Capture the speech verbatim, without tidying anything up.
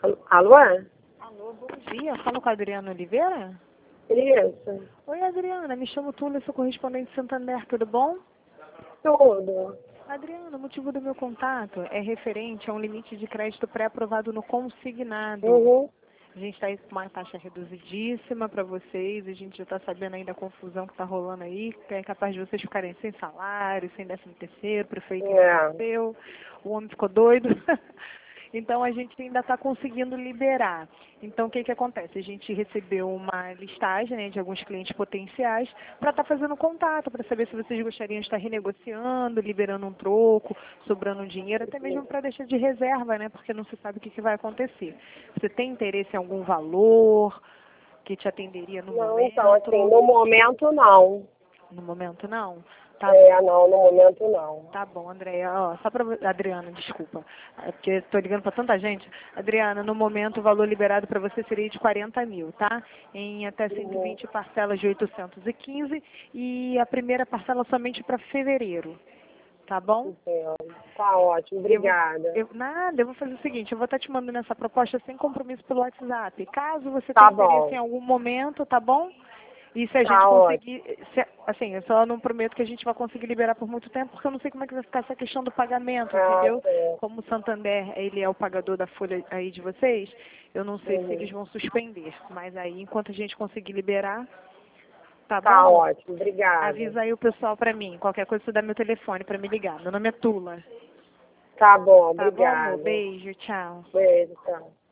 Alô? Alô, bom dia. Falo com a Adriana Oliveira? Isso. Oi, Adriana. Me chamo Túlia, sou correspondente de Santander. Tudo bom? Tudo. Adriana, o motivo do meu contato é referente a um limite de crédito pré-aprovado no consignado. Uhum. A gente está aí com uma taxa reduzidíssima para vocês. A gente já está sabendo aí da confusão que está rolando aí, que é capaz de vocês ficarem sem salário, sem décimo terceiro, o prefeito É. enlouqueceu, o homem ficou doido. Então a gente ainda está conseguindo liberar. Então o que que acontece? A gente recebeu uma listagem, né, de alguns clientes potenciais para estar fazendo contato, para saber se vocês gostariam de estar renegociando, liberando um troco, sobrando um dinheiro, até mesmo para deixar de reserva, né? Porque não se sabe o que que vai acontecer. Você tem interesse em algum valor que te atenderia no Não, momento? então, assim, no momento não. No momento não? Tá É, não, no momento não. Tá bom, Andréia. Ó, só para Adriana, desculpa, é porque estou ligando para tanta gente. Adriana, no momento o valor liberado para você seria de quarenta mil, tá? Em até cento e vinte parcelas de oitocentos e quinze e a primeira parcela somente para fevereiro, tá bom? Entendo. Tá ótimo, obrigada. Eu, eu, nada, eu vou fazer o seguinte, eu vou estar te mandando essa proposta sem compromisso pelo WhatsApp. Caso você Tá tenha interesse bom. em algum momento, tá bom? E se a gente Tá conseguir, se- assim, eu só não prometo que a gente vai conseguir liberar por muito tempo, porque eu não sei como é que vai ficar essa questão do pagamento, Ah, entendeu? sim. Como o Santander, ele é o pagador da folha aí de vocês, eu não sei se eles Uhum. vão suspender. Mas aí, enquanto a gente conseguir liberar, tá Tá bom? ótimo, obrigada. Avisa aí o pessoal pra mim. Qualquer coisa, você dá meu telefone pra me ligar. Meu nome é Tula. Tá bom, Tá bom, amor? obrigada. Beijo, tchau. Beijo, tchau.